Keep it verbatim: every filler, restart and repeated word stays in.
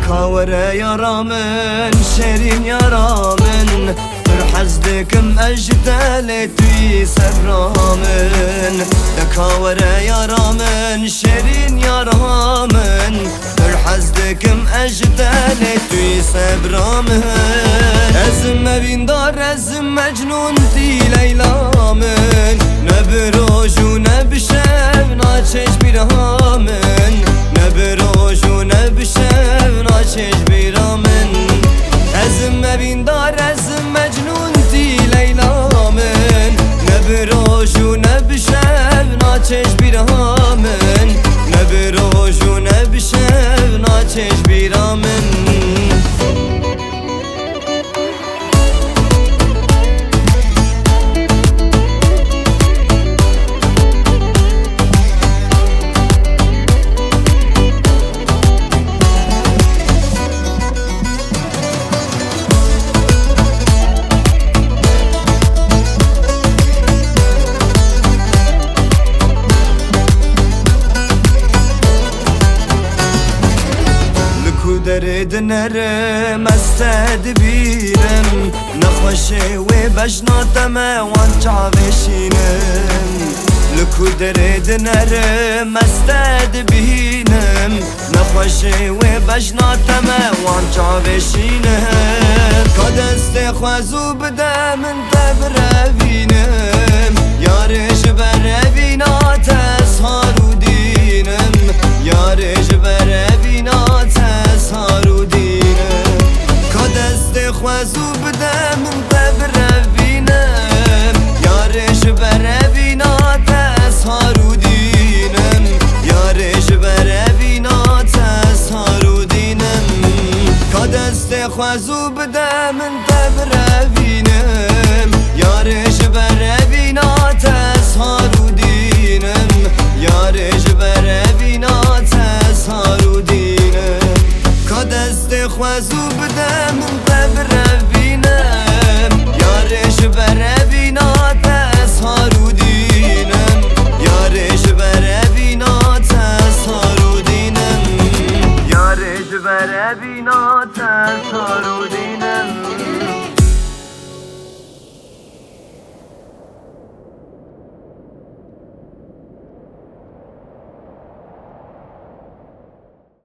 دكاور يارا من شيرين يارا من فرحز دكم أجدال توي سبرامن دكاور يارا من شيرين يارا من فرحز دكم أجدال توي سبرامن أزم بين دار أزم مجنون تي ليلى من نبروج ونبشب ناچش بیرامن نبروج ونبشب ناچش بیرامن أزم بين دار أزم مجنون تي ليلى من نبروج ونبشب ناچش بیرامن نبروج ونبشب ناچش بیرامن درد نرم استد بینم نخوشه و بجناتم وانچا بشینم لکو درد نرم استد بینم نخوشه و بجناتم وانچا بشینم که دست خوزو بده من تبر بینم یارش بر بینات اسهارو دینم یارش بر بینات اسهارو دینم که دست خوزو بده من تبر بینم یارش بر بینات اسهارو دینم یارش بر بینات اسهارو دینم که دست خوزو بده من تبر بینم